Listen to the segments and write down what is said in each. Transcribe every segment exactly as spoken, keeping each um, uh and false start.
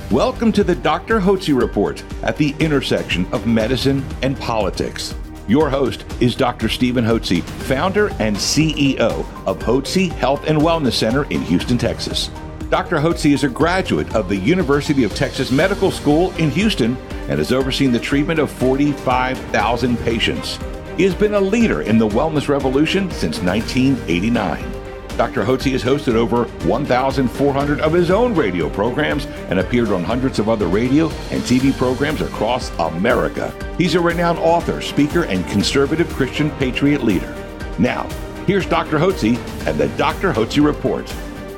Welcome to the Doctor Hotze Report at the intersection of medicine and politics. Your host is Doctor Stephen Hotze, founder and C E O of Hotze Health and Wellness Center in Houston, Texas. Doctor Hotze is a graduate of the University of Texas Medical School in Houston and has overseen the treatment of forty-five thousand patients. He has been a leader in the wellness revolution since nineteen eighty-nine. Doctor Hotze has hosted over one thousand four hundred of his own radio programs and appeared on hundreds of other radio and T V programs across America. He's a renowned author, speaker, and conservative Christian patriot leader. Now, here's Doctor Hotze and the Doctor Hotze Report.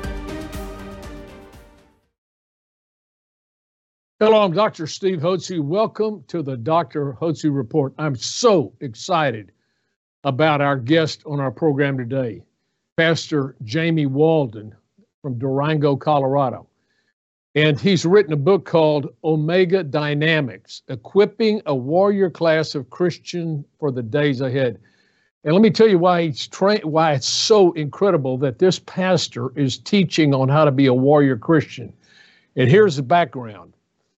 Hello, I'm Doctor Steve Hotze. Welcome to the Doctor Hotze Report. I'm so excited about our guest on our program today, Pastor Jamie Walden from Durango, Colorado. And he's written a book called Omega Dynamics, Equipping a Warrior Class of Christian for the Days Ahead. And let me tell you why he's tra- why it's so incredible that this pastor is teaching on how to be a warrior Christian. And here's the background.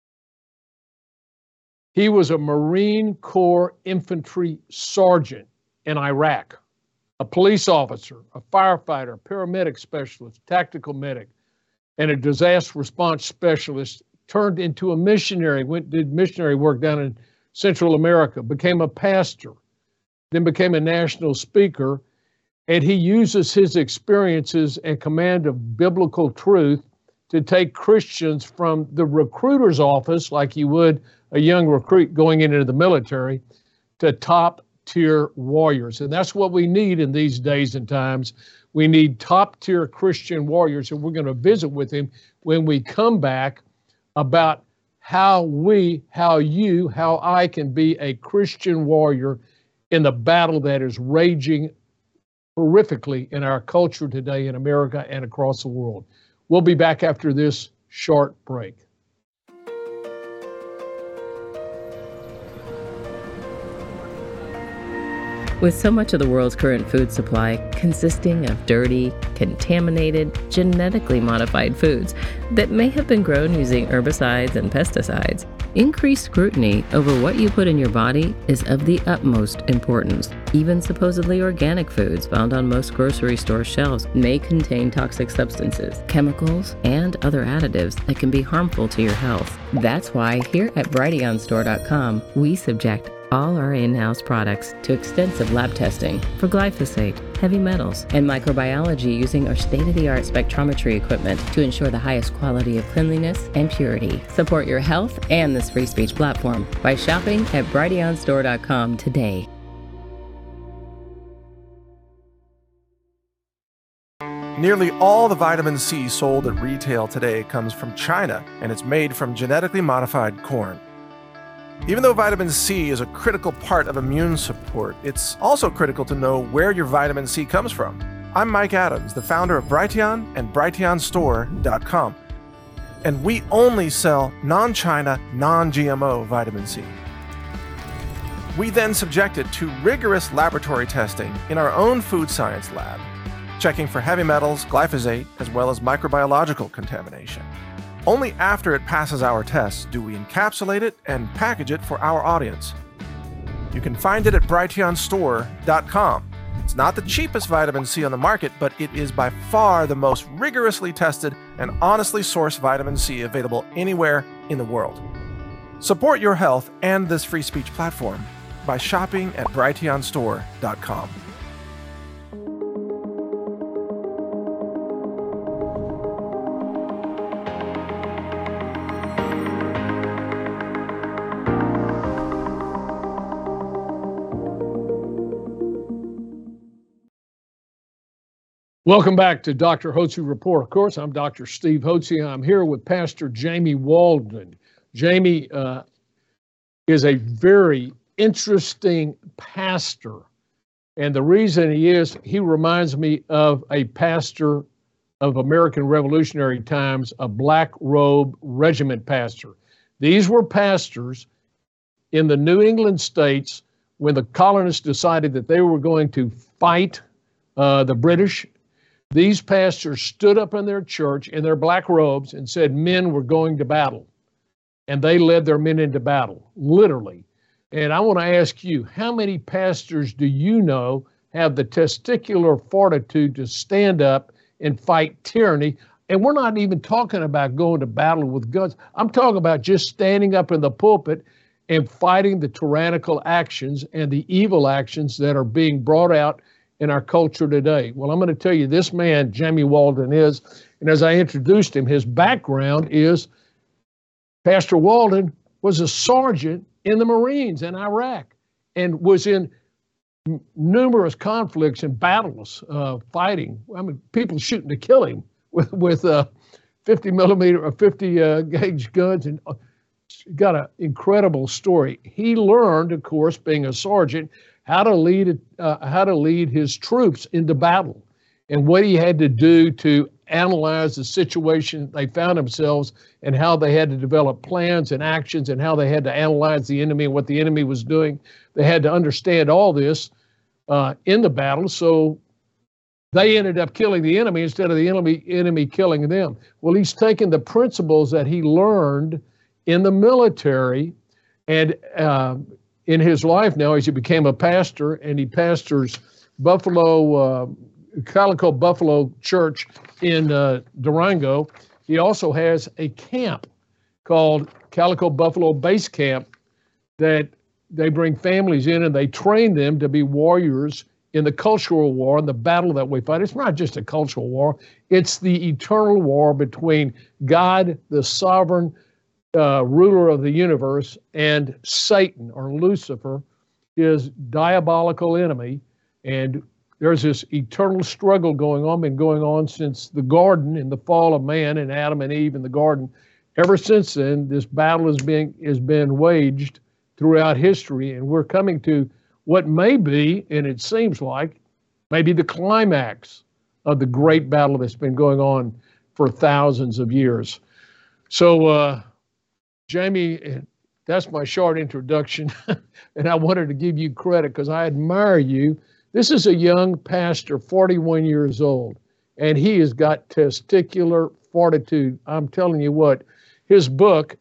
He was a Marine Corps infantry sergeant in Iraq, a police officer, a firefighter, paramedic specialist, tactical medic, and a disaster response specialist, turned into a missionary, went did missionary work down in Central America, became a pastor, then became a national speaker, and he uses his experiences and command of biblical truth to take Christians from the recruiter's office, like you would a young recruit going into the military, to top tier warriors. And that's what we need in these days and times. We need top tier Christian warriors. And we're going to visit with him when we come back about how we, how you, how I can be a Christian warrior in the battle that is raging horrifically in our culture today in America and across the world. We'll be back after this short break. With so much of the world's current food supply consisting of dirty, contaminated, genetically modified foods that may have been grown using herbicides and pesticides, increased scrutiny over what you put in your body is of the utmost importance. Even supposedly organic foods found on most grocery store shelves may contain toxic substances, chemicals, and other additives that can be harmful to your health. That's why here at Brighteon Store dot com, we subject all our in-house products to extensive lab testing for glyphosate, heavy metals, and microbiology using our state-of-the-art spectrometry equipment to ensure the highest quality of cleanliness and purity. Support your health and this free speech platform by shopping at Brighteon Store dot com today. Nearly all the vitamin C sold at retail today comes from China, and it's made from genetically modified corn. Even though vitamin C is a critical part of immune support, it's also critical to know where your vitamin C comes from. I'm Mike Adams, the founder of Brighteon and Brighteon Store dot com, and we only sell non-China, non-G M O vitamin C. We then subject it to rigorous laboratory testing in our own food science lab, checking for heavy metals, glyphosate, as well as microbiological contamination. Only after it passes our tests do we encapsulate it and package it for our audience. You can find it at Brighteon Store dot com. It's not the cheapest vitamin C on the market, but it is by far the most rigorously tested and honestly sourced vitamin C available anywhere in the world. Support your health and this free speech platform by shopping at Brighteon Store dot com. Welcome back to Doctor Hotze Report. Of course, I'm Doctor Steve Hotze. I'm here with Pastor Jamie Walden. Jamie uh, is a very interesting pastor. And the reason he is, he reminds me of a pastor of American Revolutionary times, a black robe regiment pastor. These were pastors in the New England states when the colonists decided that they were going to fight uh, the British. These pastors stood up in their church in their black robes and said men were going to battle. and they led their men into battle, literally. And I want to ask you, how many pastors do you know have the testicular fortitude to stand up and fight tyranny? And we're not even talking about going to battle with guns. I'm talking about just standing up in the pulpit and fighting the tyrannical actions and the evil actions that are being brought out in our culture today. Well, I'm going to tell you, this man, Jamie Walden, is, and as I introduced him, his background is Pastor Walden was a sergeant in the Marines in Iraq and was in n- numerous conflicts and battles, uh, fighting. I mean, people shooting to kill him with with uh, fifty millimeter or fifty uh, gauge guns, and uh, got an incredible story. He learned, of course, being a sergeant, how to lead uh, how to lead his troops into battle, and what he had to do to analyze the situation they found themselves, and how they had to develop plans and actions, and how they had to analyze the enemy and what the enemy was doing. They had to understand all this uh, in the battle, so they ended up killing the enemy instead of the enemy enemy killing them. Well, he's taken the principles that he learned in the military, and uh, in his life now, as he became a pastor, and he pastors Buffalo, uh, Calico Buffalo Church in uh, Durango. He also has a camp called Calico Buffalo Base Camp that they bring families in and they train them to be warriors in the cultural war and the battle that we fight. It's not just a cultural war. It's the eternal war between God, the sovereign uh, ruler of the universe, and Satan, or Lucifer, his diabolical enemy. And there's this eternal struggle going on, been going on since the garden and the fall of man and Adam and Eve in the garden. Ever since then, this battle is being is been waged throughout history, and we're coming to what may be, and it seems like, maybe the climax of the great battle that's been going on for thousands of years. So, uh, Jamie, that's my short introduction, and I wanted to give you credit because I admire you. This is a young pastor, forty-one years old, and he has got testicular fortitude. I'm telling you what, his book,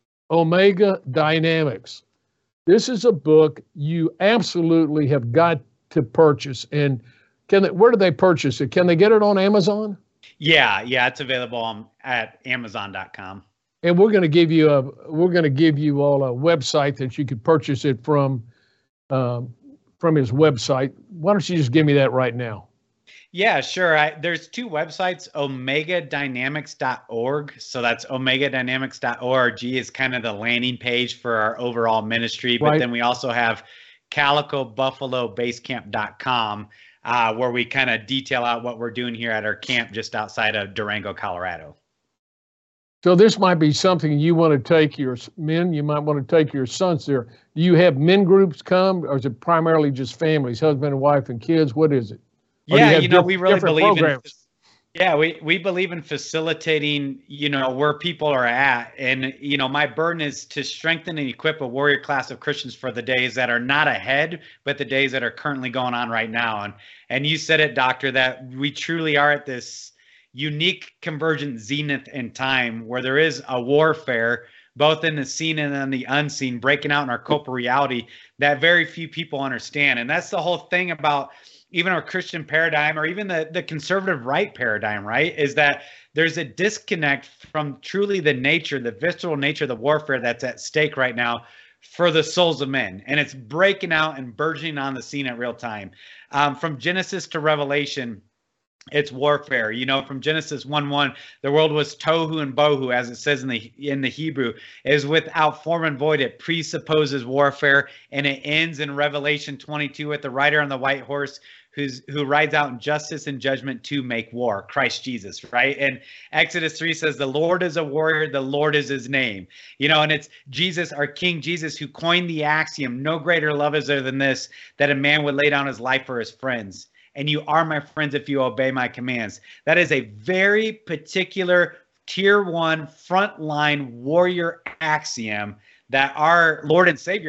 Omega Dynamics, this is a book you absolutely have got to purchase. And can they, where do they purchase it? Can they get it on Amazon? Yeah, yeah, it's available on, at amazon dot com. And we're going to give you a we're going to give you all a website that you could purchase it from um, from his website. Why don't you just give me that right now? Yeah, sure. I, there's two websites, omega dynamics dot org. So that's omega dynamics dot org is kind of the landing page for our overall ministry. But Right. then we also have calico buffalo base camp dot com, uh, where we kind of detail out what we're doing here at our camp just outside of Durango, Colorado. So this might be something you want to take your men, you might want to take your sons there. Do you have men groups come, or is it primarily just families, husband and wife and kids? What is it? Or do Yeah, have you know, diff- we really different believe programs? in, yeah, we, we believe in facilitating, you know, where people are at. And, you know, my burden is to strengthen and equip a warrior class of Christians for the days that are not ahead, but the days that are currently going on right now. And, and you said it, Doctor, that we truly are at this unique convergent zenith in time where there is a warfare, both in the seen and in the unseen, breaking out in our corporate reality that very few people understand. And that's the whole thing about even our Christian paradigm, or even the, the conservative right paradigm, right? Is that there's a disconnect from truly the nature, the visceral nature of the warfare that's at stake right now for the souls of men. And it's breaking out and burgeoning on the scene at real time. Um, from Genesis to Revelation, it's warfare. You know, from Genesis one one, the world was tohu and bohu, as it says in the in the Hebrew, is without form and void. It presupposes warfare, and it ends in Revelation twenty-two with the rider on the white horse who's who rides out in justice and judgment to make war, Christ Jesus, right? And Exodus three says, the Lord is a warrior, the Lord is his name. You know, and it's Jesus, our King Jesus, who coined the axiom, no greater love is there than this, that a man would lay down his life for his friends. And you are my friends if you obey my commands. That is a very particular tier one frontline warrior axiom that our Lord and Savior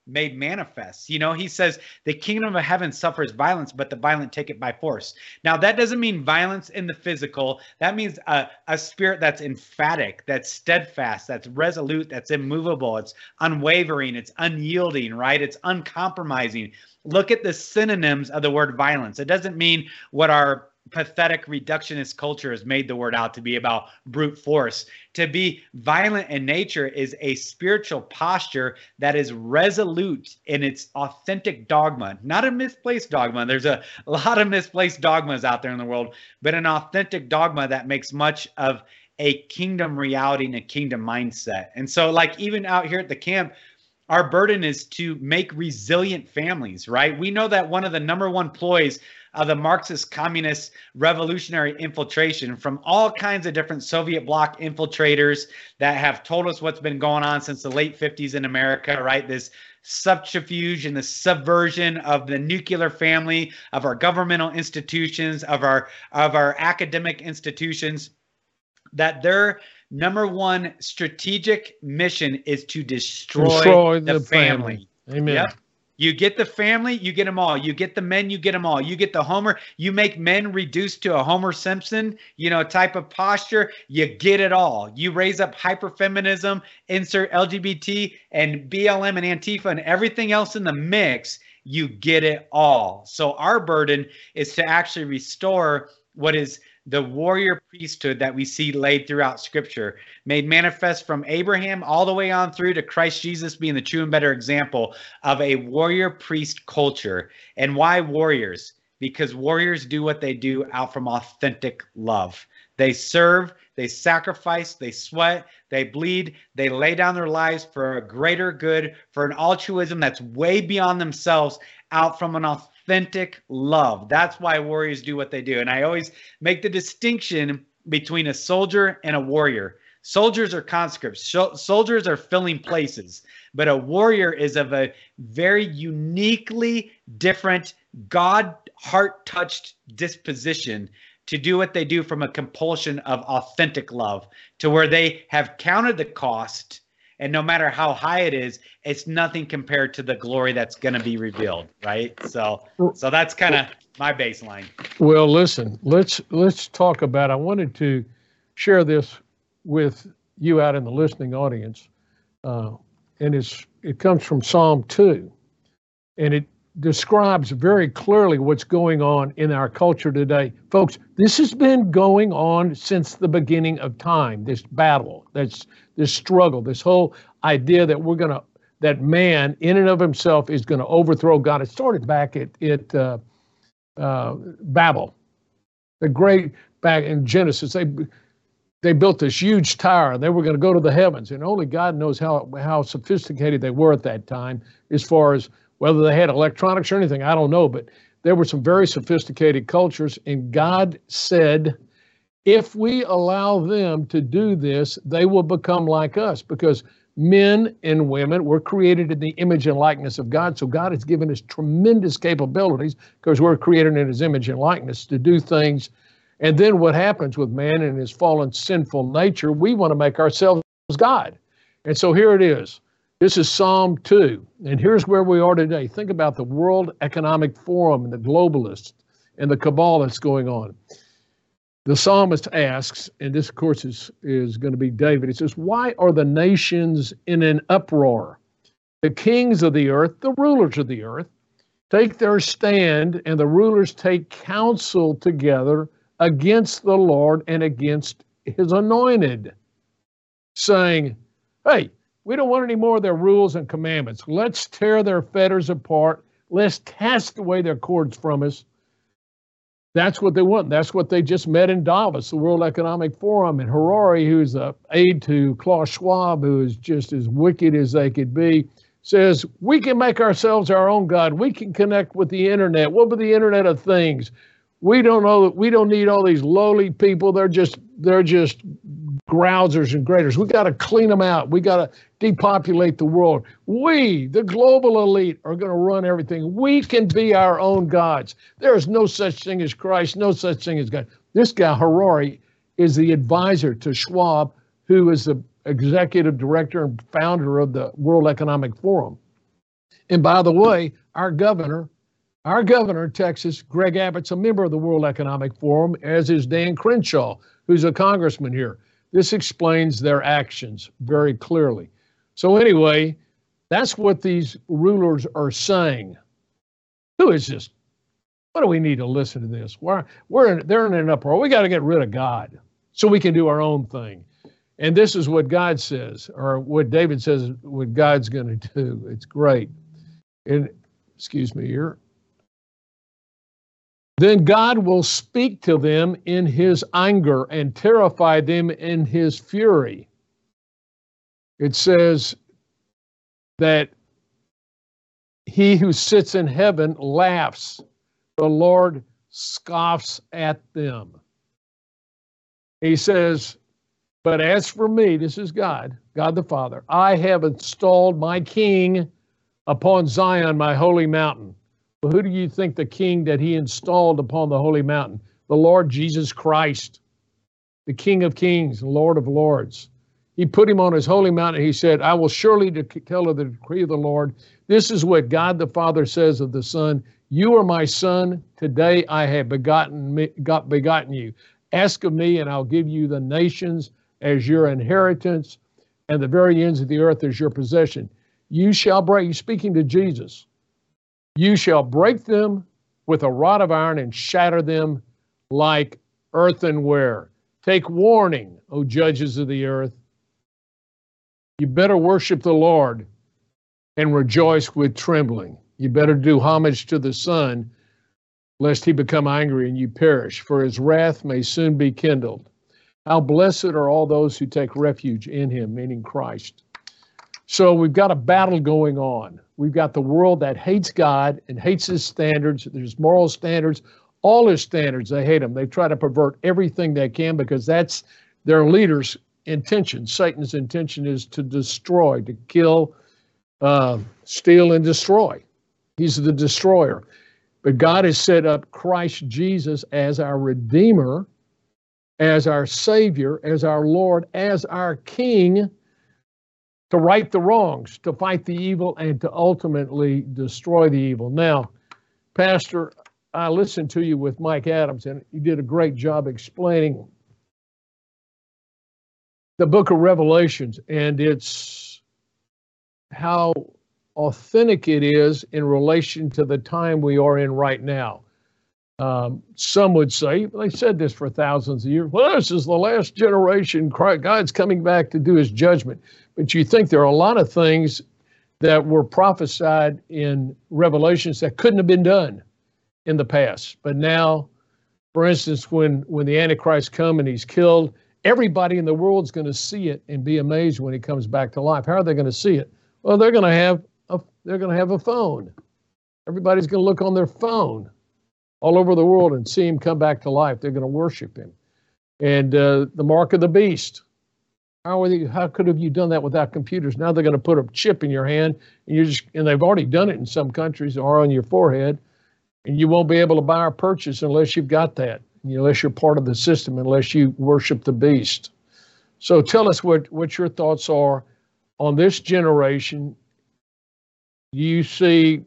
made manifest. You know, he says the kingdom of heaven suffers violence, but the violent take it by force. Now, that doesn't mean violence in the physical. That means a, a spirit that's emphatic, that's steadfast, that's resolute, that's immovable, it's unwavering, it's unyielding, right? It's uncompromising. Look at the synonyms of the word violence. It doesn't mean what our pathetic reductionist culture has made the word out to be, about brute force. To be violent in nature is a spiritual posture that is resolute in its authentic dogma, not a misplaced dogma. There's a, a lot of misplaced dogmas out there in the world, but an authentic dogma that makes much of a kingdom reality and a kingdom mindset. And so, like, even out here at the camp, our burden is to make resilient families, right? We know that one of the number one ploys of the Marxist communist revolutionary infiltration from all kinds of different Soviet bloc infiltrators that have told us what's been going on since the late fifties in America, right? This subterfuge and the subversion of the nuclear family, of our governmental institutions, of our of our academic institutions, that their number one strategic mission is to destroy, destroy the, the family. family. Amen. Yep. You get the family, you get them all. You get the men, you get them all. You get the Homer, you make men reduced to a Homer Simpson, you know, type of posture. You get it all. You raise up hyperfeminism, insert L G B T and B L M and Antifa and everything else in the mix. You get it all. So our burden is to actually restore what is the warrior priesthood that we see laid throughout Scripture, made manifest from Abraham all the way on through to Christ Jesus being the true and better example of a warrior priest culture. And why warriors? Because warriors do what they do out from authentic love. They serve, they sacrifice, they sweat, they bleed, they lay down their lives for a greater good, for an altruism that's way beyond themselves, out from an authentic authentic love. That's why warriors do what they do. And I always make the distinction between a soldier and a warrior. Soldiers are conscripts. Soldiers are filling places. But a warrior is of a very uniquely different, God heart-touched disposition to do what they do from a compulsion of authentic love, to where they have counted the cost. And no matter how high it is, it's nothing compared to the glory that's going to be revealed, right? So, so that's kind of my baseline. Well, listen, let's let's talk about. I wanted to share this with you out in the listening audience, uh, and it's it comes from Psalm two, and it describes very clearly what's going on in our culture today, folks. This has been going on since the beginning of time. This battle, that's this struggle, this whole idea that we're going to, that man in and of himself is going to overthrow God. It started back at, at uh, uh, Babel, the great, back in Genesis. They they built this huge tower. They were going to go to the heavens, and only God knows how how sophisticated they were at that time, as far as whether they had electronics or anything. I don't know, but there were some very sophisticated cultures, and God said, if we allow them to do this, they will become like us, because men and women were created in the image and likeness of God. So God has given us tremendous capabilities, because we're created in his image and likeness, to do things. And then what happens with man and his fallen sinful nature, we want to make ourselves God. And so here it is. This is Psalm two. And here's where we are today. Think about the World Economic Forum and the globalists and the cabal that's going on. The psalmist asks, and this, of course, is, is going to be David. He says, why are the nations in an uproar? The kings of the earth, the rulers of the earth, take their stand, and the rulers take counsel together against the Lord and against his anointed, saying, hey, we don't want any more of their rules and commandments. Let's tear their fetters apart. Let's cast away their cords from us. That's what they want. That's what they just met in Davos, the World Economic Forum. And Harari, who's an aide to Klaus Schwab, who is just as wicked as they could be, says, we can make ourselves our own God. We can connect with the internet. What about the Internet of Things? We don't know. We don't need all these lowly people. They're just they're just grousers and graders. We got to clean them out. We got to depopulate the world. We, the global elite, are going to run everything. We can be our own gods. There is no such thing as Christ, no such thing as God. This guy, Harari, is the advisor to Schwab, who is the executive director and founder of the World Economic Forum. And by the way, our governor, our governor in Texas, Greg Abbott's a member of the World Economic Forum, as is Dan Crenshaw, who's a congressman here. This explains their actions very clearly. So anyway, that's what these rulers are saying. Who is this? What do we need to listen to this? We're, we're in, they're in an uproar. We got to get rid of God so we can do our own thing. And this is what God says, or what David says, what God's going to do. It's great. And excuse me here. Then God will speak to them in his anger and terrify them in his fury. It says that he who sits in heaven laughs. The Lord scoffs at them. He says, but as for me, this is God, God the Father, I have installed my king upon Zion, my holy mountain. Well, who do you think the king that he installed upon the holy mountain? The Lord Jesus Christ, the King of kings, Lord of lords. He put him on his holy mountain. He said, I will surely tell of the decree of the Lord. This is what God the Father says of the Son. You are my son. Today I have begotten, me, got begotten you. Ask of me, and I'll give you the nations as your inheritance, and the very ends of the earth as your possession. You shall break, he's speaking to Jesus. You shall break them with a rod of iron and shatter them like earthenware. Take warning, O judges of the earth. You better worship the Lord and rejoice with trembling. You better do homage to the Son, lest he become angry and you perish, for his wrath may soon be kindled. How blessed are all those who take refuge in him, meaning Christ. So we've got a battle going on. We've got the world that hates God and hates his standards. There's moral standards, all his standards, they hate them. They try to pervert everything they can because that's their leader's intention. Satan's intention is to destroy, to kill, uh, steal, and destroy. He's the destroyer. But God has set up Christ Jesus as our Redeemer, as our Savior, as our Lord, as our King, to right the wrongs, to fight the evil, and to ultimately destroy the evil. Now, Pastor, I listened to you with Mike Adams, and you did a great job explaining the book of Revelations, and it's how authentic it is in relation to the time we are in right now. Um, some would say, they said this for thousands of years, well, this is the last generation, God's coming back to do his judgment. But you think there are a lot of things that were prophesied in Revelations that couldn't have been done in the past. But now, for instance, when, when the Antichrist comes and he's killed, everybody in the world's going to see it and be amazed when he comes back to life. How are they going to see it? Well, they're going to have a, they're going to have a phone. Everybody's going to look on their phone all over the world and see him come back to life. They're going to worship him. And uh, the mark of the beast. How are they, how could have you done that without computers? Now they're going to put a chip in your hand, and you just and they've already done it in some countries, or on your forehead, and you won't be able to buy or purchase unless you've got that, unless you're part of the system, unless you worship the beast. So tell us what, what your thoughts are on this generation. Do you see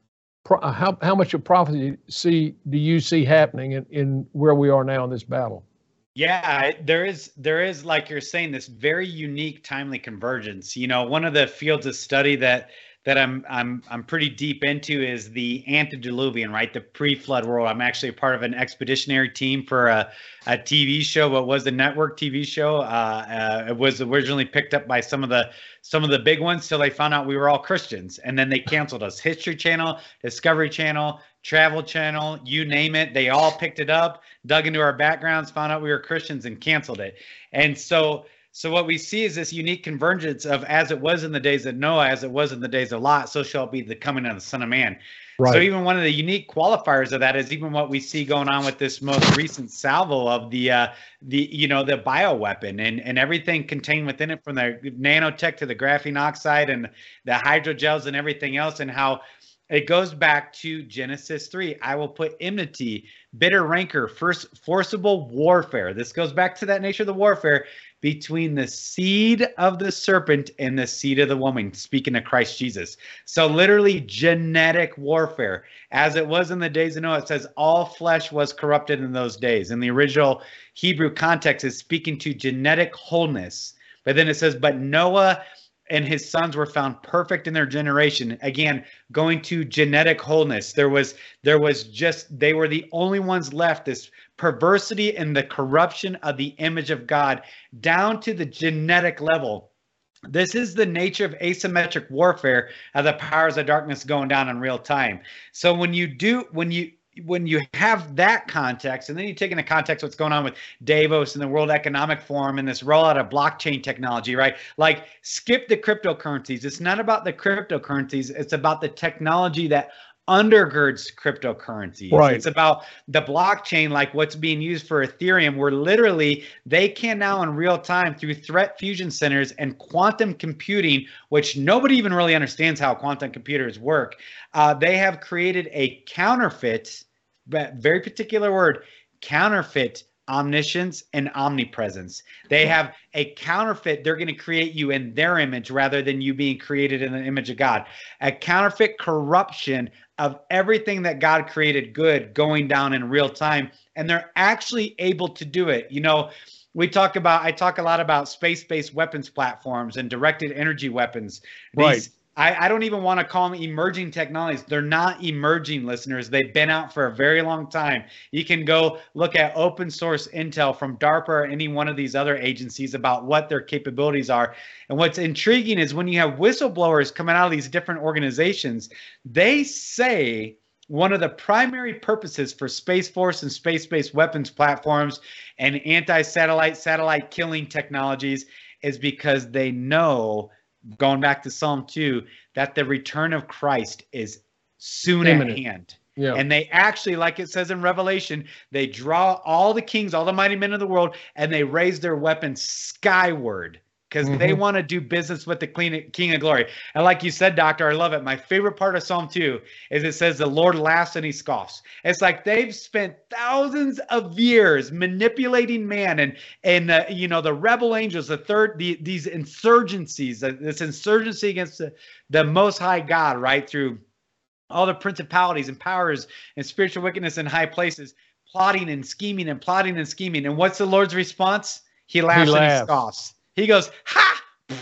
how how much of prophecy see do you see happening in, in where we are now in this battle? Yeah, there is, there is, like you're saying, this very unique, timely convergence. You know, one of the fields of study that that I'm I'm I'm pretty deep into is the antediluvian, right? The pre-flood world. I'm actually a part of an expeditionary team for a, a T V show, what was a network T V show. Uh, uh, it was originally picked up by some of the some of the big ones till they found out we were all Christians, and then they canceled us. History Channel, Discovery Channel, Travel Channel, you name it, they all picked it up, dug into our backgrounds, found out we were Christians, and canceled it. And so. So what we see is this unique convergence of as it was in the days of Noah, as it was in the days of Lot, so shall it be the coming of the Son of Man. Right. So even one of the unique qualifiers of that is even what we see going on with this most recent salvo of the, uh, the you know, the bioweapon and, and everything contained within it, from the nanotech to the graphene oxide and the hydrogels and everything else, and how it goes back to Genesis three. I will put enmity, bitter rancor, first forcible warfare. This goes back to that nature of the warfare, between the seed of the serpent and the seed of the woman, speaking of Christ Jesus. So literally genetic warfare. As it was in the days of Noah, it says all flesh was corrupted in those days. In the original Hebrew context, is speaking to genetic wholeness. But then it says, but Noah and his sons were found perfect in their generation. Again, going to genetic wholeness. There was, there was just, they were the only ones left, this perversity and the corruption of the image of God down to the genetic level. This is the nature of asymmetric warfare of the powers of darkness going down in real time. So when you do, when you, when you have that context, and then you take into context what's going on with Davos and the World Economic Forum and this rollout of blockchain technology, right? Like, skip the cryptocurrencies. It's not about the cryptocurrencies. It's about the technology that undergirds cryptocurrencies. Right. It's about the blockchain, like what's being used for Ethereum, where literally they can now in real time through threat fusion centers and quantum computing, which nobody even really understands how quantum computers work. Uh, they have created a counterfeit, but very particular word, counterfeit omniscience and omnipresence. They have a counterfeit. They're going to create you in their image rather than you being created in the image of God. A counterfeit corruption of everything that God created good going down in real time. And they're actually able to do it. You know, we talk about, I talk a lot about space-based weapons platforms and directed energy weapons. These, right. I, I don't even want to call them emerging technologies. They're not emerging, listeners. They've been out for a very long time. You can go look at open source intel from DARPA or any one of these other agencies about what their capabilities are. And what's intriguing is when you have whistleblowers coming out of these different organizations, they say one of the primary purposes for Space Force and space-based weapons platforms and anti-satellite, satellite killing technologies is because they know, going back to Psalm two, that the return of Christ is soon imminent. at hand. Yeah. And they actually, like it says in Revelation, they draw all the kings, all the mighty men of the world, and they raise their weapons skyward because mm-hmm. they want to do business with the King of Glory. And like you said, Doctor, I love it. My favorite part of Psalm two is it says the Lord laughs and he scoffs. It's like they've spent thousands of years manipulating man and, and uh, you know, the rebel angels, the third, the, these insurgencies, uh, this insurgency against the, the Most High God, right, through all the principalities and powers and spiritual wickedness in high places, plotting and scheming and plotting and scheming. And what's the Lord's response? He laughs, he laughs. and he scoffs. He goes, ha!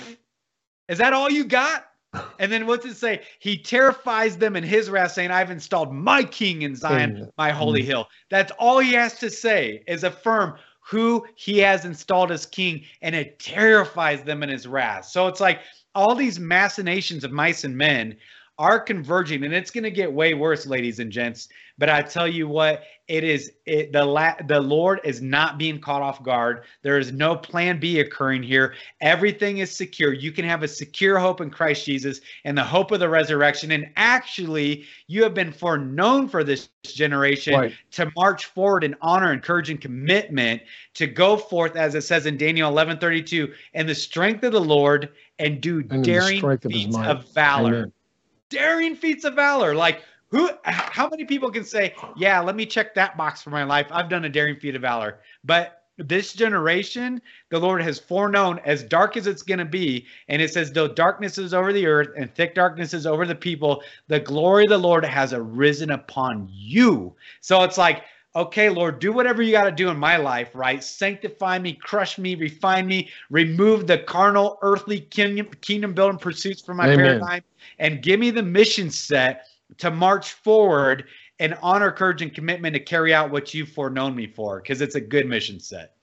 Is that all you got? And then what's it say? He terrifies them in his wrath, saying, I've installed my king in Zion, my holy hill. That's all he has to say, is affirm who he has installed as king, and it terrifies them in his wrath. So it's like all these machinations of mice and men are converging, and it's going to get way worse, ladies and gents. But I tell you what, it is it, the la, the Lord is not being caught off guard. There is no plan B occurring here. Everything is secure. You can have a secure hope in Christ Jesus and the hope of the resurrection. And actually, you have been foreknown for this generation right. to march forward in honor and courage and commitment, to go forth, as it says in Daniel eleven thirty-two, in the strength of the Lord and do and daring feats of, of valor. Amen. Daring feats of valor. Like, who, how many people can say, yeah, let me check that box for my life. I've done a daring feat of valor. But this generation, the Lord has foreknown, as dark as it's going to be. And it says, though darkness is over the earth and thick darkness is over the people, the glory of the Lord has arisen upon you. So it's like, okay, Lord, do whatever you got to do in my life, right? Sanctify me, crush me, refine me, remove the carnal, earthly kingdom, kingdom building pursuits from my Amen. Paradigm, and give me the mission set to march forward and honor, courage, and commitment to carry out what you've foreknown me for, because it's a good mission set.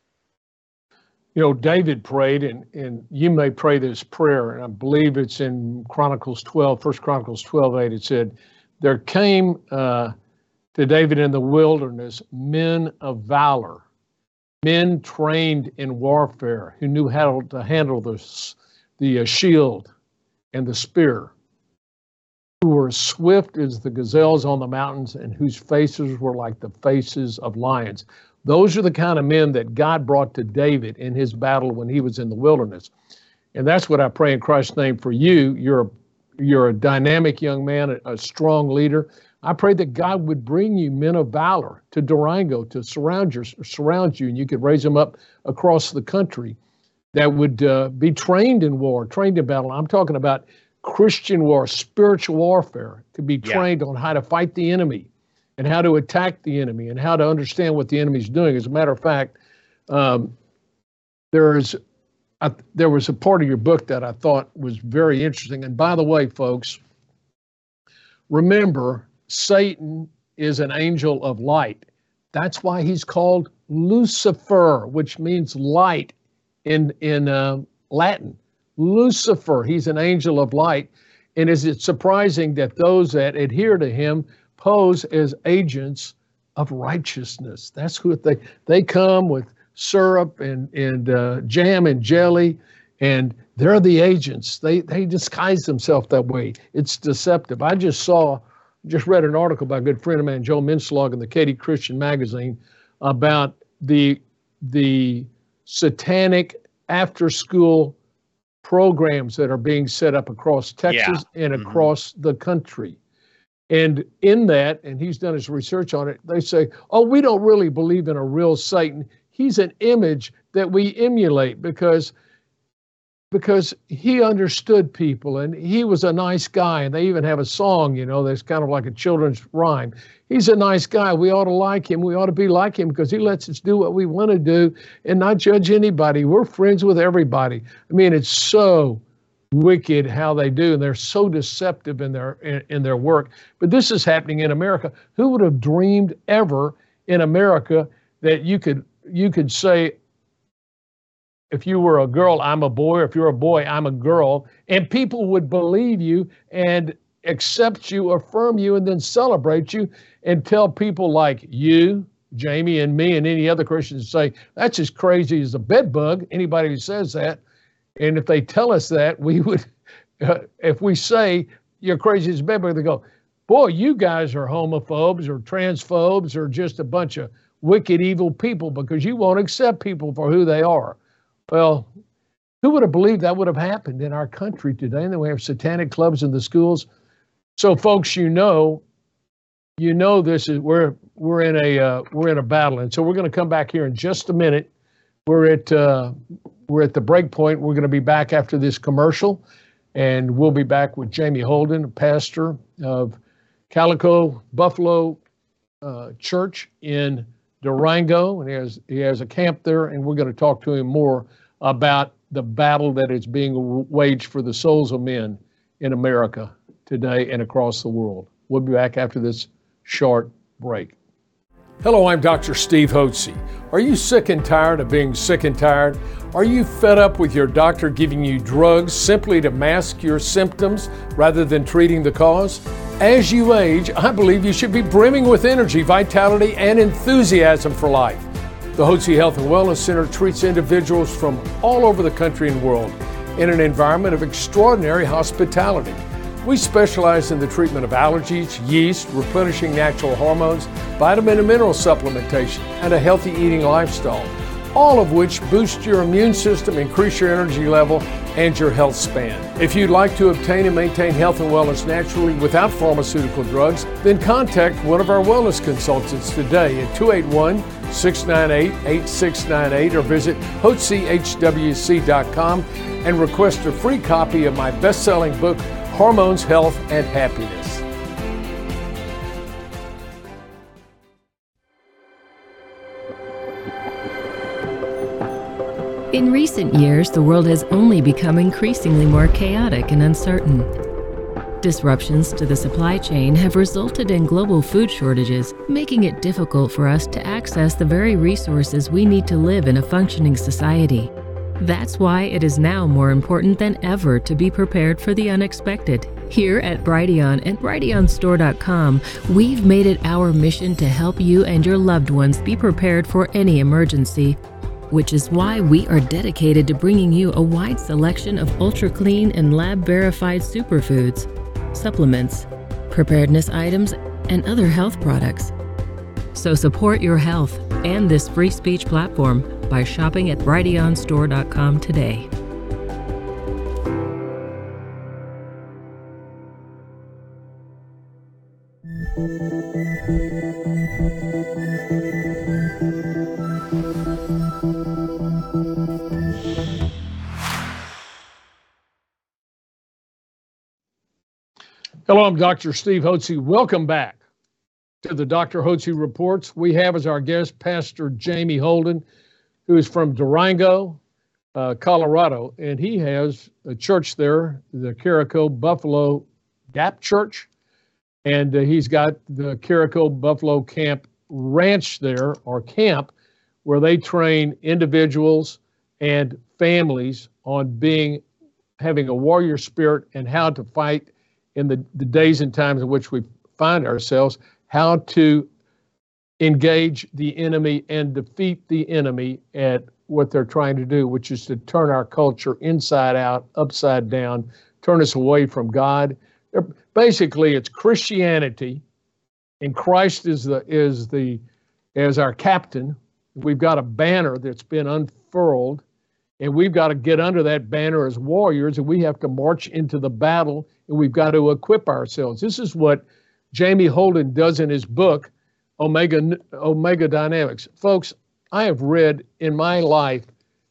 You know, David prayed, and, and you may pray this prayer, and I believe it's in Chronicles twelve, First Chronicles twelve eight. It said, there came uh, to David in the wilderness men of valor, men trained in warfare, who knew how to handle the, the uh, shield and the spear, who were swift as the gazelles on the mountains, and whose faces were like the faces of lions. Those are the kind of men that God brought to David in his battle when he was in the wilderness. And that's what I pray in Christ's name for you. You're a, you're a dynamic young man, a, a strong leader. I pray that God would bring you men of valor to Durango to surround, your, surround you, and you could raise them up across the country that would uh, be trained in war, trained in battle. I'm talking about Christian war, spiritual warfare, to be trained yeah. on how to fight the enemy and how to attack the enemy and how to understand what the enemy's doing. As a matter of fact, um, there is a, there was a part of your book that I thought was very interesting. And by the way, folks, remember, Satan is an angel of light. That's why he's called Lucifer, which means light in in uh, Latin. Lucifer, he's an angel of light. And is it surprising that those that adhere to him pose as agents of righteousness? That's who they they come with syrup and and uh, jam and jelly, and they're the agents. They they disguise themselves that way. It's deceptive. I just saw, just read an article by a good friend of mine, Joe Minslog, in the Katy Christian Magazine about the the satanic after-school programs that are being set up across Texas yeah. and across mm-hmm. the country. And in that, and he's done his research on it, they say, oh, we don't really believe in a real Satan. He's an image that we emulate because because he understood people and he was a nice guy. And they even have a song, you know, that's kind of like a children's rhyme. He's a nice guy. We ought to like him. We ought to be like him because he lets us do what we want to do and not judge anybody. We're friends with everybody. I mean, it's so wicked how they do, and they're so deceptive in their in, in their work. But this is happening in America. Who would have dreamed ever in America that you could you could say, if you were a girl, I'm a boy. If you're a boy, I'm a girl. And people would believe you and accept you, affirm you, and then celebrate you and tell people like you, Jamie, and me, and any other Christians say, that's as crazy as a bed bug, anybody who says that. And if they tell us that, we would, uh, if we say you're crazy as a bed bug, they go, boy, you guys are homophobes or transphobes or just a bunch of wicked, evil people because you won't accept people for who they are. Well, who would have believed that would have happened in our country today? And then we have satanic clubs in the schools. So, folks, you know, you know, this is we're we're in a uh, we're in a battle, and so we're going to come back here in just a minute. We're at uh, we're at the break point. We're going to be back after this commercial, and we'll be back with Jamie Holden, pastor of Calico Buffalo uh, Church in Durango, and he has he has a camp there, and we're going to talk to him more about the battle that is being waged for the souls of men in America today and across the world. We'll be back after this short break. Hello, I'm Doctor Steve Hotze. Are you sick and tired of being sick and tired? Are you fed up with your doctor giving you drugs simply to mask your symptoms rather than treating the cause? As you age, I believe you should be brimming with energy, vitality, and enthusiasm for life. The Hotze Health and Wellness Center treats individuals from all over the country and world in an environment of extraordinary hospitality. We specialize in the treatment of allergies, yeast, replenishing natural hormones, vitamin and mineral supplementation, and a healthy eating lifestyle, all of which boost your immune system, increase your energy level, and your health span. If you'd like to obtain and maintain health and wellness naturally without pharmaceutical drugs, then contact one of our wellness consultants today at two eight one, six nine eight, eight six nine eight or visit hotze h w c dot com and request a free copy of my best-selling book, Hormones, Health, and Happiness. In recent years, the world has only become increasingly more chaotic and uncertain. Disruptions to the supply chain have resulted in global food shortages, making it difficult for us to access the very resources we need to live in a functioning society. That's why it is now more important than ever to be prepared for the unexpected. Here at Brighteon and Brighteon Store dot com, we've made it our mission to help you and your loved ones be prepared for any emergency, which is why we are dedicated to bringing you a wide selection of ultra-clean and lab-verified superfoods, supplements, preparedness items, and other health products. So support your health and this free speech platform by shopping at Brighteon Store dot com today. Hello, I'm Doctor Steve Hotze. Welcome back to the Doctor Hotze Reports. We have as our guest Pastor Jamie Holden, who is from Durango, uh, Colorado, and he has a church there, the Carrico Buffalo Gap Church, and uh, he's got the Carrico Buffalo Camp Ranch there, or camp, where they train individuals and families on being, having a warrior spirit and how to fight in the, the days and times in which we find ourselves, how to engage the enemy and defeat the enemy at what they're trying to do, which is to turn our culture inside out, upside down, turn us away from God. Basically, it's Christianity, and Christ is the is the as our captain. We've got a banner that's been unfurled, and we've got to get under that banner as warriors, and we have to march into the battle, and we've got to equip ourselves. This is what Jamie Holden does in his book, Omega, Omega Dynamics. Folks, I have read in my life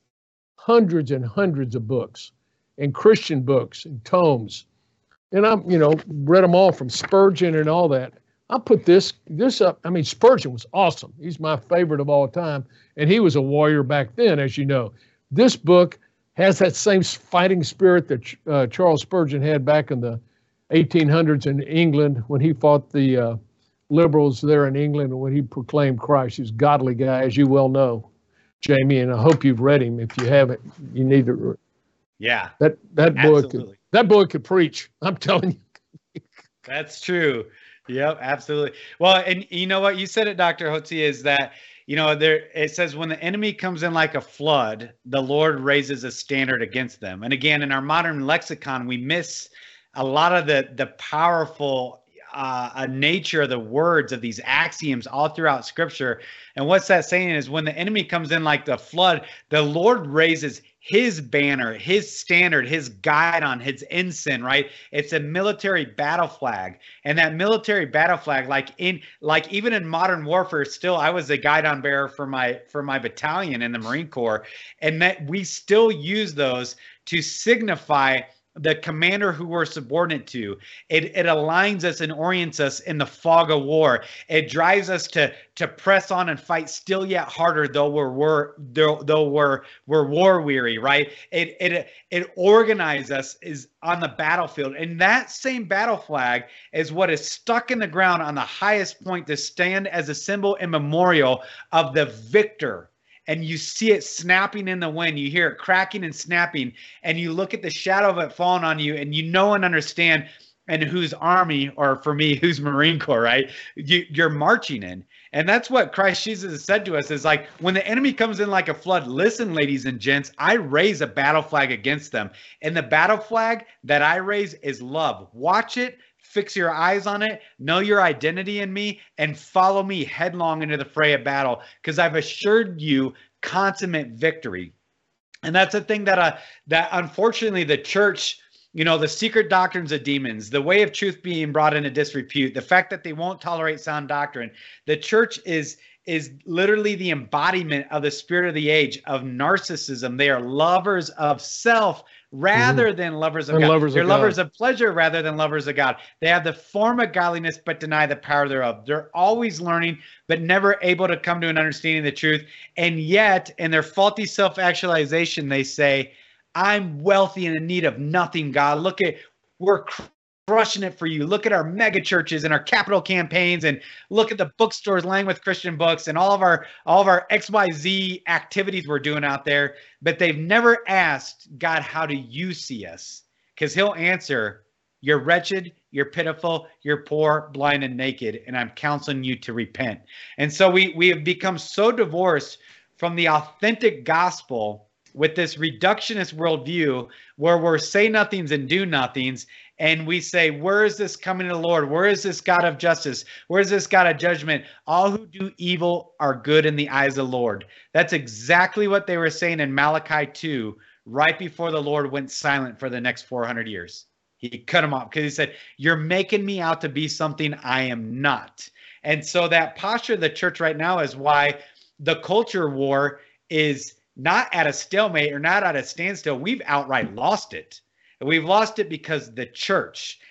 hundreds and hundreds of books, and Christian books and tomes, and I'm, you know, read them all from Spurgeon and all that. I put this this up. I mean, Spurgeon was awesome. He's my favorite of all time, and he was a warrior back then, as you know. This book has that same fighting spirit that uh, Charles Spurgeon had back in the eighteen hundreds in England when he fought the uh, liberals there in England and when he proclaimed Christ. He's a godly guy, as you well know, Jamie, and I hope you've read him. If you haven't, you need to. Yeah. That that book could, that book could preach. I'm telling you. That's true. Yep, absolutely. Well, and you know what? You said it, Doctor Hotze, is that, you know, there it says when the enemy comes in like a flood, the Lord raises a standard against them. And again, in our modern lexicon, we miss a lot of the the powerful uh, uh, nature of the words of these axioms all throughout Scripture. And what's that saying is when the enemy comes in like the flood, the Lord raises his banner, his standard, his guidon, his ensign, right? It's a military battle flag. And that military battle flag, like in, like even in modern warfare, still, I was a guidon bearer for my, for my battalion in the Marine Corps. And that we still use those to signify the commander who we're subordinate to. It, it aligns us and orients us in the fog of war. It drives us to to press on and fight still yet harder, though we're we're though, though we're we're war weary, right? It it it organizes us is on the battlefield, and that same battle flag is what is stuck in the ground on the highest point to stand as a symbol and memorial of the victor. And you see it snapping in the wind, you hear it cracking and snapping, and you look at the shadow of it falling on you, and you know and understand, and whose army, or for me, whose Marine Corps, right? You, you're marching in. And that's what Christ Jesus has said to us, is like, when the enemy comes in like a flood, listen, ladies and gents, I raise a battle flag against them. And the battle flag that I raise is love. Watch it. Fix your eyes on it, know your identity in me, and follow me headlong into the fray of battle, because I've assured you consummate victory. And that's a thing that uh, that unfortunately the church, you know, the secret doctrines of demons, the way of truth being brought into disrepute, the fact that they won't tolerate sound doctrine, the church is is literally the embodiment of the spirit of the age, of narcissism. They are lovers of self rather than lovers of and God. Lovers They're of lovers God. of pleasure rather than lovers of God. They have the form of godliness but deny the power thereof. They're always learning but never able to come to an understanding of the truth. And yet, in their faulty self-actualization, they say, I'm wealthy and in need of nothing, God. Look at, we're crushing it for you. Look at our mega churches and our capital campaigns, and look at the bookstores lined with Christian books and all of our all of our X Y Z activities we're doing out there. But they've never asked God, how do you see us? Because he'll answer, you're wretched, you're pitiful, you're poor, blind, and naked, and I'm counseling you to repent. And so we we have become so divorced from the authentic gospel with this reductionist worldview where we're say nothings and do nothings. And we say, where is this coming to the Lord? Where is this God of justice? Where is this God of judgment? All who do evil are good in the eyes of the Lord. That's exactly what they were saying in Malachi two, right before the Lord went silent for the next four hundred years. He cut them off because he said, you're making me out to be something I am not. And so that posture of the church right now is why the culture war is not at a stalemate or not at a standstill. We've outright lost it. We've lost it because the church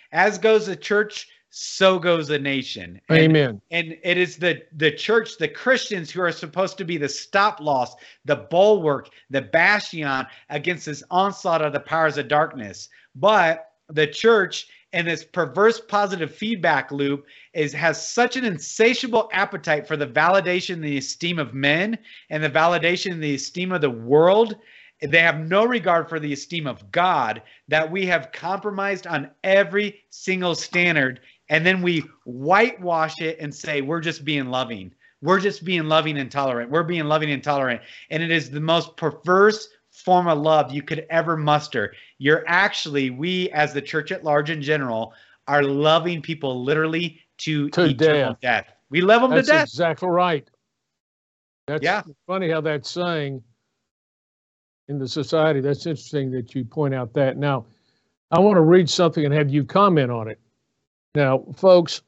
As goes the church, so goes the nation. And, Amen. And it is the, the church, the Christians, who are supposed to be the stop loss, the bulwark, the bastion against this onslaught of the powers of darkness. But the church, in this perverse positive feedback loop, is has such an insatiable appetite for the validation and the esteem of men and the validation and the esteem of the world. They have no regard for the esteem of God, that we have compromised on every single standard. And then we whitewash it and say, we're just being loving. We're just being loving and tolerant. We're being loving and tolerant. And it is the most perverse form of love you could ever muster. You're actually, we as the church at large in general, are loving people literally to, to eternal death. death. We love them That's to death. Exactly right. That's yeah. funny how that's saying in the society. That's interesting that you point out that. Now, I want to read something and have you comment on it. Now, folks,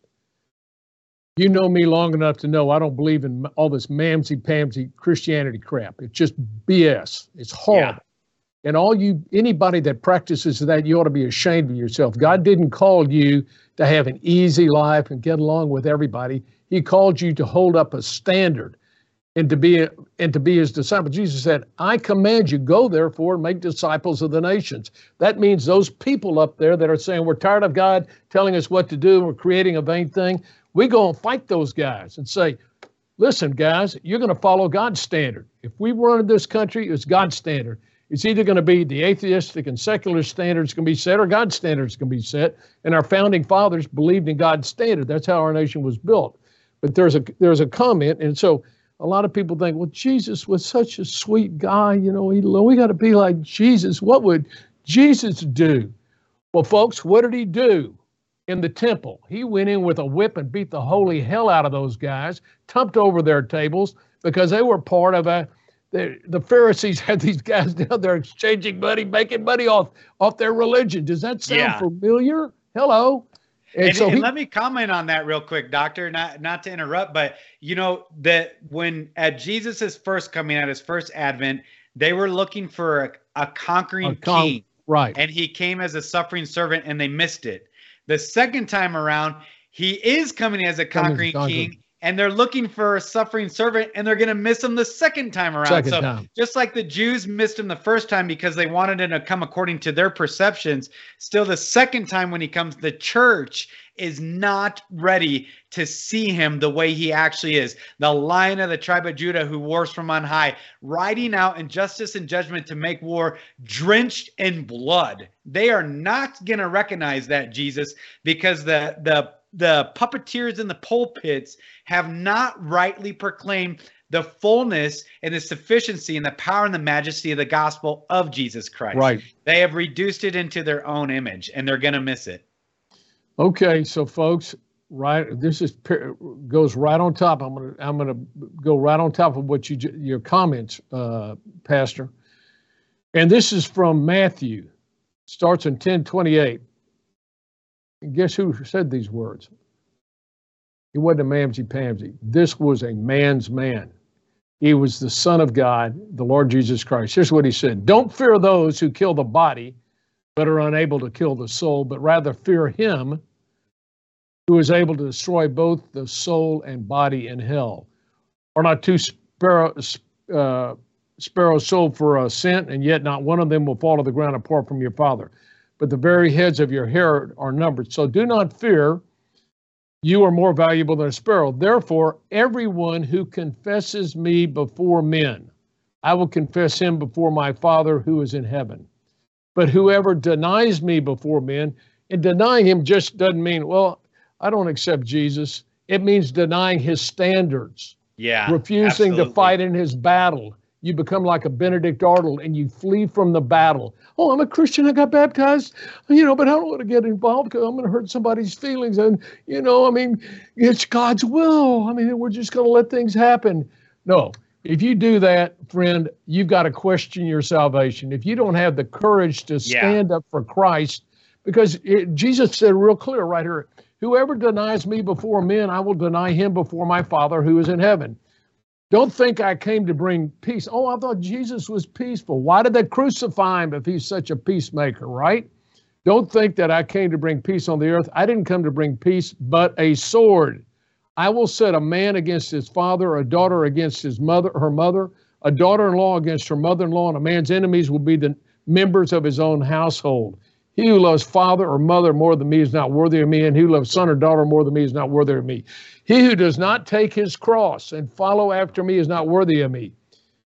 you know me long enough to know I don't believe in all this mamsy-pamsy Christianity crap. It's just B S. It's horrible. Yeah. And all you, anybody that practices that, you ought to be ashamed of yourself. God didn't call you to have an easy life and get along with everybody. He called you to hold up a standard and to be a, and to be his disciple. Jesus said, I command you, go therefore and make disciples of the nations. That means those people up there that are saying we're tired of God telling us what to do and we're creating a vain thing, we go and fight those guys and say, listen, guys, you're going to follow God's standard. If we run this country, it's God's standard. It's either going to be the atheistic and secular standards can be set or God's standards can be set. And our founding fathers believed in God's standard. That's how our nation was built. But there's a there's a comment. And so a lot of people think, well, Jesus was such a sweet guy. You know, he, we got to be like Jesus. What would Jesus do? Well, folks, what did he do in the temple? He went in with a whip and beat the holy hell out of those guys, tumped over their tables because they were part of a, the, the Pharisees had these guys down there exchanging money, making money off, off their religion. Does that sound yeah. familiar? Hello. And, and so and he, let me comment on that real quick, Doctor, not not to interrupt, but you know that when at Jesus's first coming, at his first advent, they were looking for a, a conquering a con- king. Right. And he came as a suffering servant and they missed it. The second time around, he is coming as a conquering king, and they're looking for a suffering servant, and they're going to miss him the second time around. Second so time. Just like the Jews missed him the first time because they wanted him to come according to their perceptions, still the second time when he comes, the church is not ready to see him the way he actually is. The Lion of the tribe of Judah who wars from on high, riding out in justice and judgment to make war, drenched in blood. They are not going to recognize that, Jesus, because the the the puppeteers in the pulpits have not rightly proclaimed the fullness and the sufficiency and the power and the majesty of the gospel of Jesus Christ. Right. They have reduced it into their own image, and they're going to miss it. Okay, so folks, right, this is goes right on top. I'm gonna I'm gonna go right on top of what you your comments, uh, Pastor. And this is from Matthew. Starts in ten twenty-eight. And guess who said these words? He wasn't a mamsy-pamsy. This was a man's man. He was the Son of God, the Lord Jesus Christ. Here's what he said. Don't fear those who kill the body, but are unable to kill the soul, but rather fear him who is able to destroy both the soul and body in hell. Are not two sparrow, uh, sparrows sold for a cent, and yet not one of them will fall to the ground apart from your Father. But the very heads of your hair are numbered. So do not fear. You are more valuable than a sparrow. Therefore, everyone who confesses me before men, I will confess him before my Father who is in heaven. But whoever denies me before men, and denying him just doesn't mean, well, I don't accept Jesus. It means denying his standards. Yeah, refusing absolutely. to fight in his battle. You become like a Benedict Arnold and you flee from the battle. Oh, I'm a Christian. I got baptized, you know, but I don't want to get involved because I'm going to hurt somebody's feelings. And, you know, I mean, it's God's will. I mean, we're just going to let things happen. No, if you do that, friend, you've got to question your salvation. If you don't have the courage to stand yeah. up for Christ, because it, Jesus said real clear right here, whoever denies me before men, I will deny him before my Father who is in heaven. Don't think I came to bring peace. Oh, I thought Jesus was peaceful. Why did they crucify him if he's such a peacemaker, right? Don't think that I came to bring peace on the earth. I didn't come to bring peace, but a sword. I will set a man against his father, a daughter against his mother, her mother, a daughter-in-law against her mother-in-law, and a man's enemies will be the members of his own household. He who loves father or mother more than me is not worthy of me, and he who loves son or daughter more than me is not worthy of me. He who does not take his cross and follow after me is not worthy of me.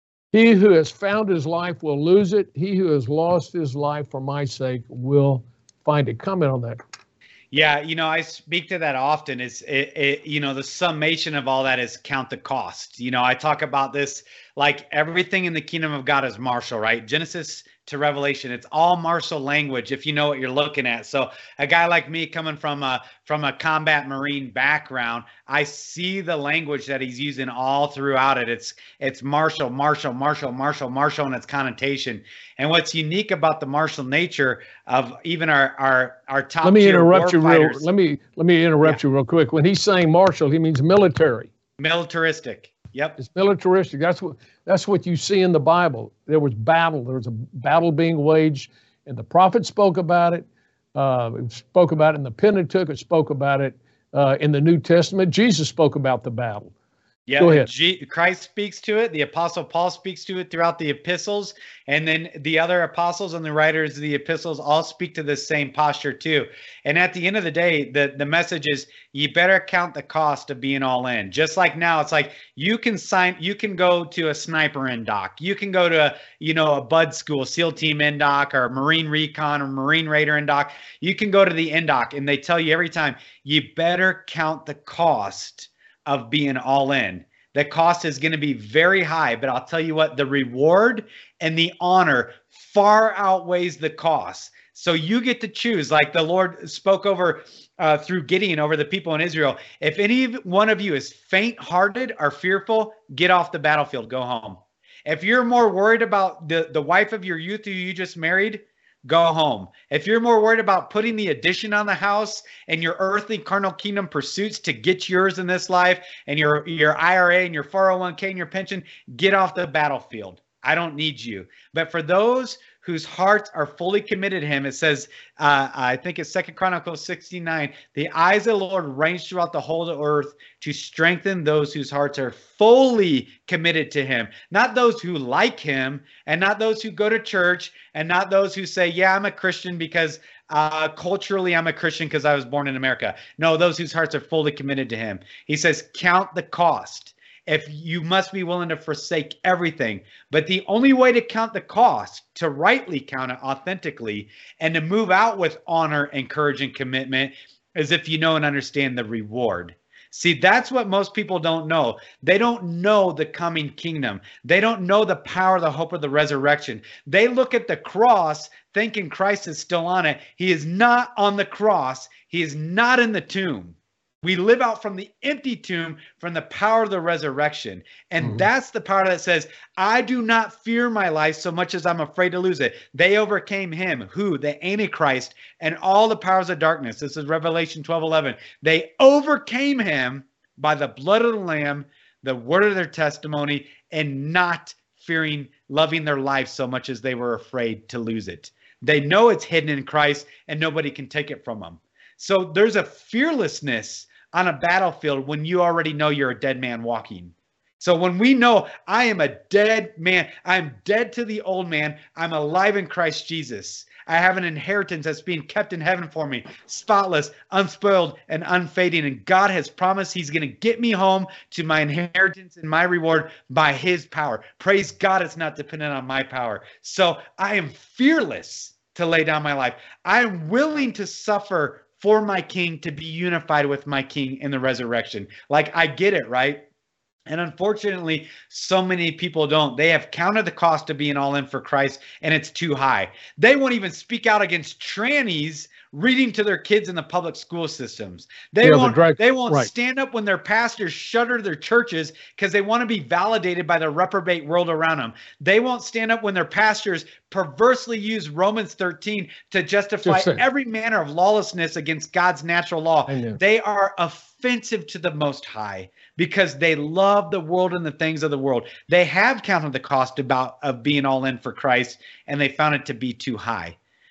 He who has found his life will lose it. He who has lost his life for my sake will find it. Comment on that. Yeah, you know, I speak to that often. Is it, it, you know, the summation of all that is count the cost. You know, I talk about this like everything in the kingdom of God is martial, right? Genesis to Revelation, it's all martial language if you know what you're looking at. So a guy like me coming from a from a combat Marine background, I see the language that he's using all throughout it. It's it's martial, martial, martial, martial, martial, and its connotation. And what's unique about the martial nature of even our our our top let me tier interrupt you real, fighters, let me let me interrupt Yeah. you real quick. When he's saying martial, he means military. militaristic. Yep. It's militaristic. That's what that's what you see in the Bible. There was battle. There was a battle being waged, and the prophet spoke about it. Uh, it spoke about it in the Pentateuch. It spoke about it uh, in the New Testament. Jesus spoke about the battle. Yeah, Go ahead. G- Christ speaks to it. The Apostle Paul speaks to it throughout the epistles. And then the other apostles and the writers of the epistles all speak to this same posture too. And at the end of the day, the, the message is you better count the cost of being all in. Just like now, it's like you can sign, you can go to a sniper in doc. You can go to, you know, a Bud school, SEAL team in doc, or Marine Recon or Marine Raider in doc. You can go to the in doc and they tell you every time, you better count the cost of being all in. The cost is going to be very high, but I'll tell you what, the reward and the honor far outweighs the cost. So you get to choose, like the Lord spoke over uh, through Gideon over the people in Israel. If any one of you is faint-hearted or fearful, get off the battlefield, go home. If you're more worried about the, the wife of your youth who you just married, go home. If you're more worried about putting the addition on the house and your earthly carnal kingdom pursuits to get yours in this life and your, your I R A and your four oh one k and your pension, get off the battlefield. I don't need you. But for those whose hearts are fully committed to him, it says, uh, I think it's Second Chronicles sixty-nine, the eyes of the Lord range throughout the whole earth to strengthen those whose hearts are fully committed to him. Not those who like him, and not those who go to church, and not those who say, yeah, I'm a Christian because uh, culturally I'm a Christian because I was born in America. No, those whose hearts are fully committed to him. He says, count the cost. If you must be willing to forsake everything. But the only way to count the cost, to rightly count it authentically, and to move out with honor and courage and commitment, is if you know and understand the reward. See, that's what most people don't know. They don't know the coming kingdom. They don't know the power, the hope of the resurrection. They look at the cross thinking Christ is still on it. He is not on the cross. He is not in the tomb. We live out from the empty tomb, from the power of the resurrection. And mm-hmm. that's the power that says, I do not fear my life so much as I'm afraid to lose it. They overcame him, who? The Antichrist and all the powers of darkness. This is Revelation twelve eleven. They overcame him by the blood of the Lamb, the word of their testimony, and not fearing, loving their life so much as they were afraid to lose it. They know it's hidden in Christ and nobody can take it from them. So there's a fearlessness on a battlefield when you already know you're a dead man walking. So when we know I am a dead man, I'm dead to the old man, I'm alive in Christ Jesus. I have an inheritance that's being kept in heaven for me, spotless, unspoiled, and unfading. And God has promised he's going to get me home to my inheritance and my reward by his power. Praise God, it's not dependent on my power. So I am fearless to lay down my life. I'm willing to suffer for my king, to be unified with my king in the resurrection. Like, I get it, right? And unfortunately, so many people don't. They have counted the cost of being all in for Christ, and it's too high. They won't even speak out against trannies reading to their kids in the public school systems. They yeah, won't, drag, they won't right. stand up when their pastors shutter their churches because they want to be validated by the reprobate world around them. They won't stand up when their pastors perversely use Romans thirteen to justify every manner of lawlessness against God's natural law. They are offensive to the Most High because they love the world and the things of the world. They have counted the cost about of being all in for Christ, and they found it to be too high.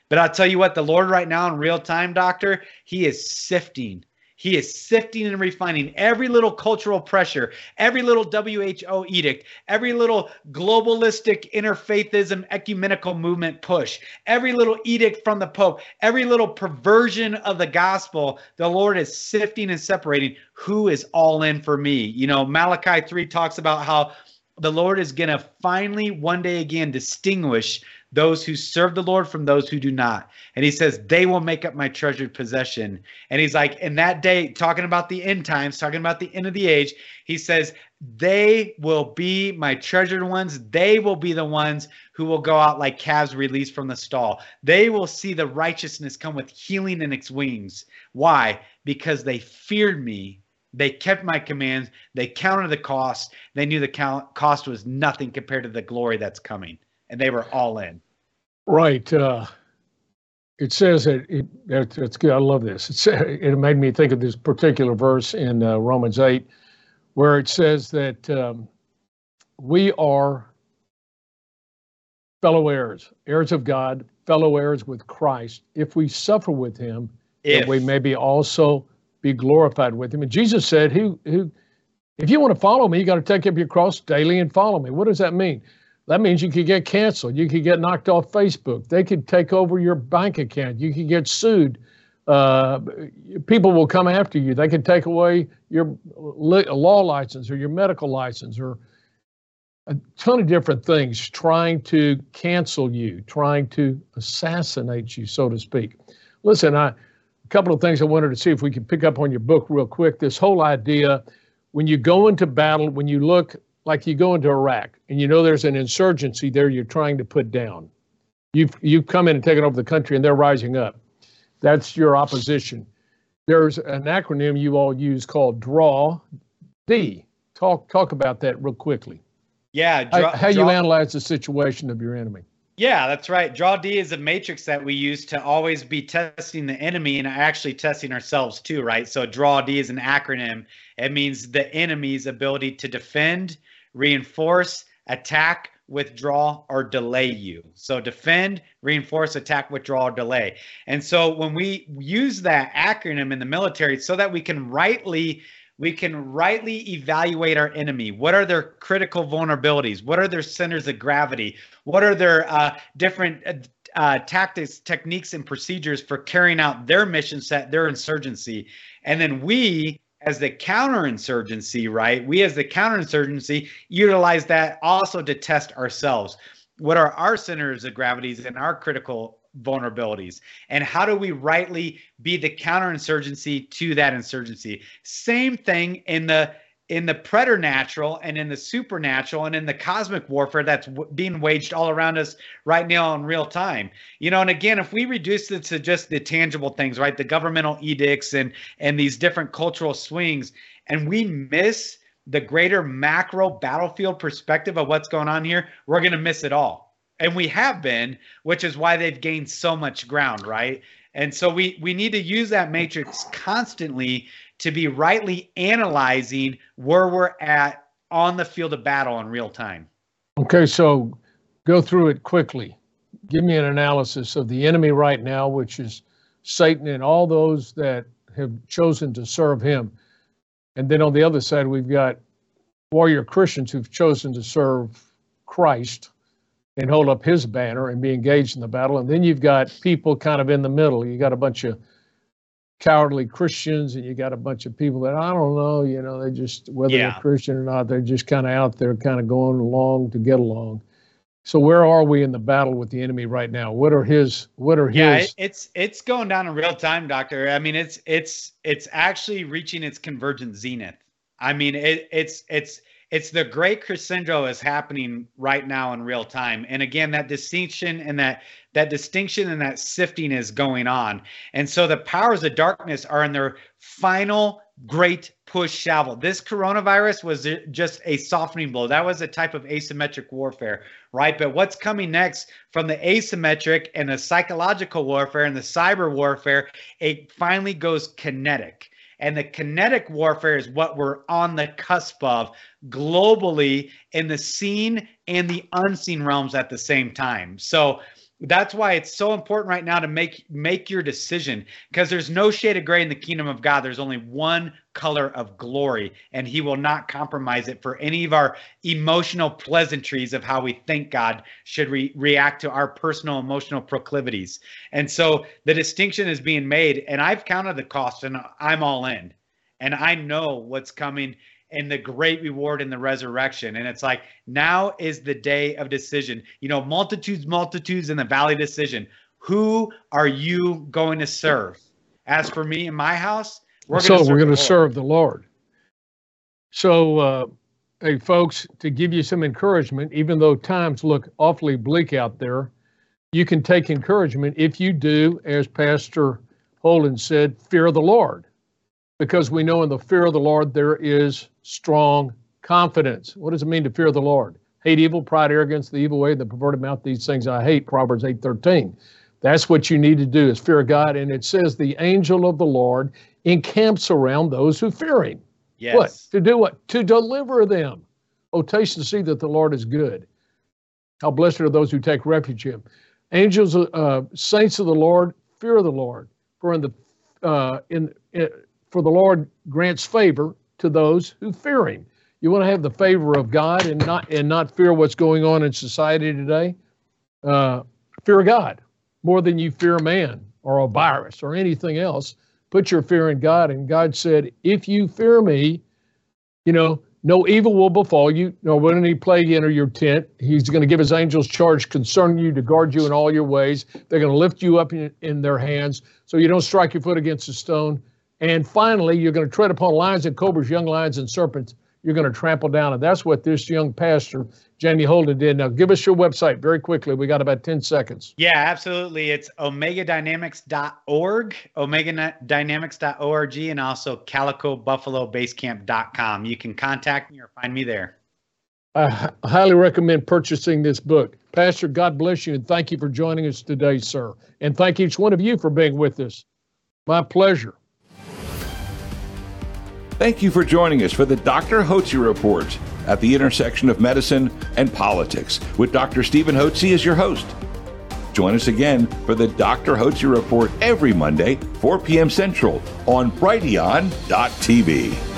But I'll tell you what, the Lord right now in real time, doctor, he is sifting. He is sifting and refining every little cultural pressure, every little W H O edict, every little globalistic interfaithism ecumenical movement push, every little edict from the Pope, every little perversion of the gospel. The Lord is sifting and separating who is all in for me. You know, Malachi three talks about how the Lord is going to finally one day again distinguish those who serve the Lord from those who do not. And he says, they will make up my treasured possession. And he's like, in that day, talking about the end times, talking about the end of the age, he says, they will be my treasured ones. They will be the ones who will go out like calves released from the stall. They will see the righteousness come with healing in its wings. Why? Because they feared me. They kept my commands. They counted the cost. They knew the count, cost was nothing compared to the glory that's coming. And they were all in. Right. Uh, it says that it, it, it's good. I love this. It's, it made me think of this particular verse in uh, Romans eight, where it says that um, we are fellow heirs, heirs of God, fellow heirs with Christ, if we suffer with him, if. that we maybe also be glorified with him. And Jesus said, who, who, if you want to follow me, you got to take up your cross daily and follow me. What does that mean? That means you could get canceled. You could get knocked off Facebook. They could take over your bank account. You could get sued. Uh, people will come after you. They could take away your law license or your medical license or a ton of different things trying to cancel you, trying to assassinate you, so to speak. Listen, I, a couple of things I wanted to see if we could pick up on your book real quick. This whole idea, when you go into battle, when you look like you go into Iraq and you know there's an insurgency there you're trying to put down. You've, you've come in and taken over the country and they're rising up. That's your opposition. There's an acronym you all use called DRAW D. Talk talk about that real quickly. Yeah. Draw, how how draw, you analyze the situation of your enemy. Yeah, that's right. Draw D is a matrix that we use to always be testing the enemy and actually testing ourselves too, right? So Draw D is an acronym. It means the enemy's ability to defend, reinforce, attack, withdraw, or delay you. So defend, reinforce, attack, withdraw, or delay. And so when we use that acronym in the military, so that we can rightly we can rightly evaluate our enemy. What are their critical vulnerabilities? What are their centers of gravity? What are their uh, different uh, uh, tactics, techniques, and procedures for carrying out their mission set, their insurgency? And then we, as the counterinsurgency, right? We as the counterinsurgency utilize that also to test ourselves. What are our centers of gravities and our critical vulnerabilities? And how do we rightly be the counterinsurgency to that insurgency? Same thing in the in the preternatural and in the supernatural and in the cosmic warfare that's w- being waged all around us right now in real time. You know, and again, if we reduce it to just the tangible things, right, the governmental edicts and and these different cultural swings, and we miss the greater macro battlefield perspective of what's going on here, we're going to miss it all. And we have been, which is why they've gained so much ground, right? And so we we need to use that matrix constantly to be rightly analyzing where we're at on the field of battle in real time. Okay, so go through it quickly. Give me an analysis of the enemy right now, which is Satan and all those that have chosen to serve him. And then on the other side, we've got warrior Christians who've chosen to serve Christ and hold up his banner and be engaged in the battle. And then you've got people kind of in the middle. You got a bunch of cowardly Christians and you got a bunch of people that, I don't know, you know, they just, whether yeah. they're Christian or not, they're just kind of out there kind of going along to get along. So where are we in the battle with the enemy right now? What are his, what are his? Yeah, it's, it's going down in real time, Doctor. I mean, it's, it's, it's actually reaching its convergent zenith. I mean, it, it's, it's, It's the great crescendo is happening right now in real time. And again, that distinction and that that distinction and that sifting is going on. And so the powers of darkness are in their final great push shovel. This coronavirus was just a softening blow. That was a type of asymmetric warfare, right? But what's coming next from the asymmetric and the psychological warfare and the cyber warfare, it finally goes kinetic. And the kinetic warfare is what we're on the cusp of globally in the seen and the unseen realms at the same time. So That's why it's so important right now to make make your decision, because there's no shade of gray in the kingdom of God. There's only one color of glory, and he will not compromise it for any of our emotional pleasantries of how we think God should re- react to our personal emotional proclivities. And so the distinction is being made, and I've counted the cost, and I'm all in, and I know what's coming and the great reward in the resurrection. And it's like, now is the day of decision. You know, multitudes, multitudes in the valley decision. Who are you going to serve? As for me and my house, we're so going to we're going to serve the Lord. So, uh, hey, folks, to give you some encouragement, even though times look awfully bleak out there, you can take encouragement if you do, as Pastor Holden said, fear the Lord. Because we know in the fear of the Lord, there is strong confidence. What does it mean to fear the Lord? Hate evil, pride, arrogance, the evil way, the perverted mouth, these things I hate, Proverbs eight thirteen. That's what you need to do, is fear God. And it says the angel of the Lord encamps around those who fear him. Yes. What? To do what? To deliver them. Oh, taste and see that the Lord is good. How blessed are those who take refuge in him. Angels, uh, saints of the Lord, fear the Lord. For in the uh, in, in For the Lord grants favor to those who fear him. You want to have the favor of God and not and not fear what's going on in society today? Uh, fear God more than you fear man or a virus or anything else. Put your fear in God. And God said, if you fear me, you know, no evil will befall you, nor will any plague enter your tent. He's going to give his angels charge concerning you to guard you in all your ways. They're going to lift you up in, in their hands so you don't strike your foot against a stone. And finally, you're going to tread upon lions and cobras, young lions and serpents. You're going to trample down. And that's what this young pastor, Jamie Holden, did. Now, give us your website very quickly. We got about ten seconds. Yeah, absolutely. It's omega dynamics dot org, omega dynamics dot org, and also calico buffalo basecamp dot com. You can contact me or find me there. I highly recommend purchasing this book. Pastor, God bless you, and thank you for joining us today, sir. And thank each one of you for being with us. My pleasure. Thank you for joining us for the Doctor Hotze Report at the intersection of medicine and politics with Doctor Stephen Hotze as your host. Join us again for the Doctor Hotze Report every Monday, four p.m. Central on Brighteon dot T V.